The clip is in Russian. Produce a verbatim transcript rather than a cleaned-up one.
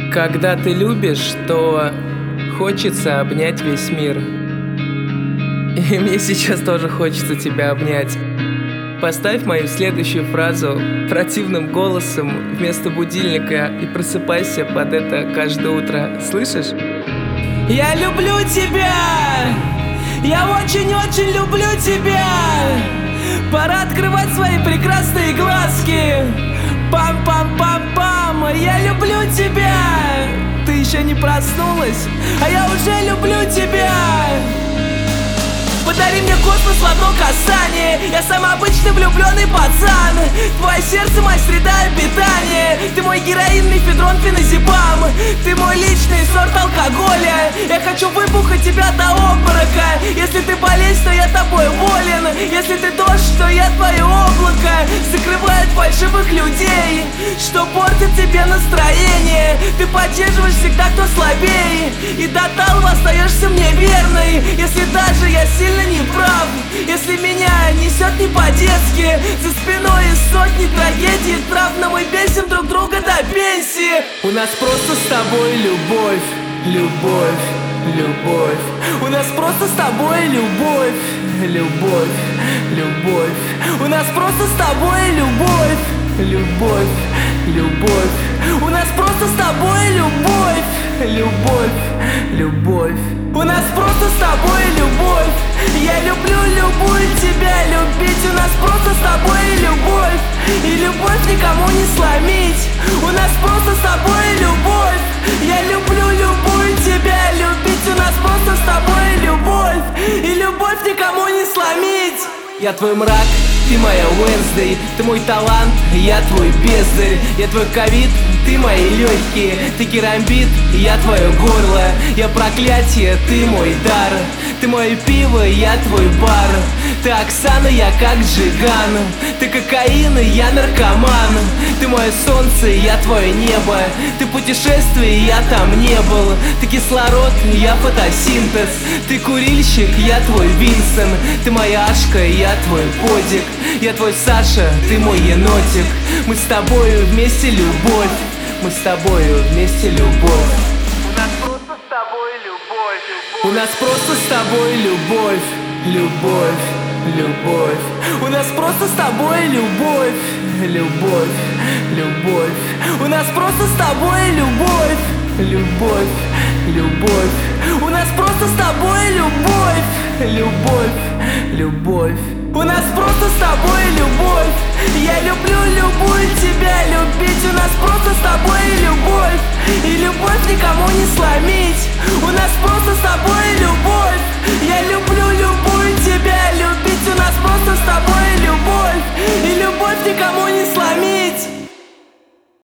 Когда ты любишь, то хочется обнять весь мир. И мне сейчас тоже хочется тебя обнять. Поставь мою следующую фразу противным голосом вместо будильника и просыпайся под это каждое утро. Слышишь? Я люблю тебя! Я очень-очень люблю тебя! Пора открывать свои прекрасные глазки! Пам-пам-пам-пам! Я люблю тебя! Ты еще не проснулась, а я уже люблю тебя! Подари мне космос в одно касание. Я самый обычный влюбленный пацан. Твое сердце, моя среда обитания. Ты мой героин, мефедрон, феназепам. Ты мой личный сорт алкоголя. Я хочу выпухать тебя до обморока. Если ты болезнь, то я тобой волен. Если ты дождь, то я твое облако. Закрывает фальшивых людей, что портит тебе настроение. Ты поддерживаешь всегда, кто слабее. И до талого остаешься мне верной. Если даже я сильно не прав, если меня несет не по-детски. За спиной сотни трагедий, травм, мы бесим друг друга до пенсии. У нас просто с тобой любовь, любовь, любовь. У нас просто с тобой любовь, любовь, любовь. У нас просто с тобой любовь, любовь, любовь. У нас просто с тобой любовь, любовь, любовь. У нас просто с тобой любовь. Я люблю любую тебя любить. У нас просто с тобой любовь. И любовь никому не сломить. У нас просто с тобой любовь. Я люблю любую тебя любить. У нас просто с тобой любовь. И любовь никому не сломить. Я твой мрак, ты моя Уэнсдей. Ты мой талант, я твой бездарь. Я твой ковид, ты мои легкие. Ты керамбит, я твое горло. Я проклятие, ты мой дар. Ты мое пиво, я твой бар. Ты Оксана, я как Джиган. Ты кокаин, я наркоман. Ты мое солнце, я твое небо. Ты путешествие, я там не был. Ты кислород, я фотосинтез. Ты курильщик, я твой Винсен. Ты моя Ашка, я твой подик. Я твой Саша, ты мой енотик. Мы с тобою вместе любовь. Мы с тобою вместе любовь. У нас просто с тобой любовь. Любовь, любовь. У нас просто с тобой любовь. Любовь, любовь. У нас просто с тобой любовь. Любовь, любовь. У нас просто с тобой любовь. Любовь, любовь. У нас просто с тобой любовь. Я люблю любую тебя любить. У нас просто с тобой любовь. И любовь никому не сломить. У нас просто с тобой любовь.